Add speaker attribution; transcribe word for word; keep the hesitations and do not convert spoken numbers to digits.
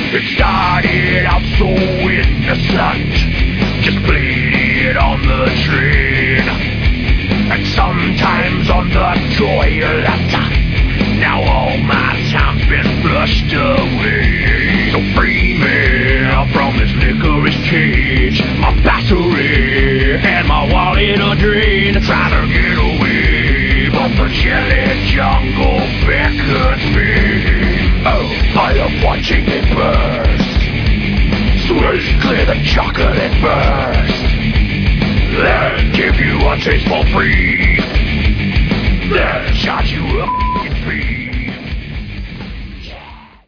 Speaker 1: It started out so innocent, just bleeding on the train, and sometimes on the toilet. Now all my time's been flushed away. So free me from this licorice cage, my battery and my wallet a drain. Try to get away, but the jelly jungle beckons me. Oh, I love watching it burst. Sweet, clear the chocolate burst. Then give you a taste for free. Then charge you up.